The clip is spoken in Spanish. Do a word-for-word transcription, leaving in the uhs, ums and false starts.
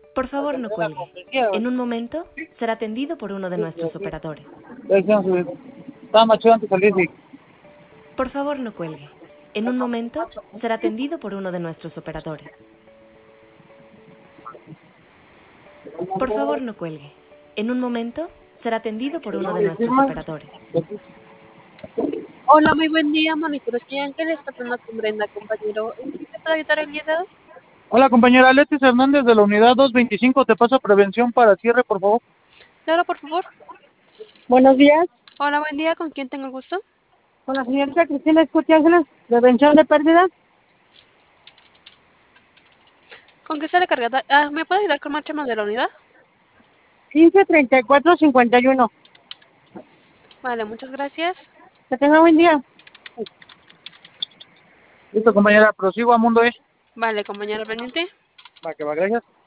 Por favor, no cuelgue. En un momento será atendido por uno de nuestros operadores. Estaba más chido antes salir, sí. Por favor, no cuelgue. En un momento será atendido por uno de nuestros operadores. Por favor, no cuelgue. En un momento será atendido por uno de nuestros operadores. Hola, muy buen día, Manicure y Ángeles, persona con Brenda, compañero. ¿En qué te puedo ayudar el día de hoy? Hola, compañera Letis Hernández de la unidad doscientos veinticinco. Te paso prevención para cierre, por favor. Claro, por favor. Buenos días, Hola, buen día, ¿con quién tengo el gusto? con la señorita Cristina Escuti Ángeles, prevención de pérdida. ¿Con qué está recargada? Ah, ¿me puede ayudar con marcha más de la unidad? quince treinta y cuatro cincuenta y uno. Vale, muchas gracias. Que tenga buen día. Listo, compañera, prosigo a Mundo E. Vale, compañero pendiente. Va, que va, gracias.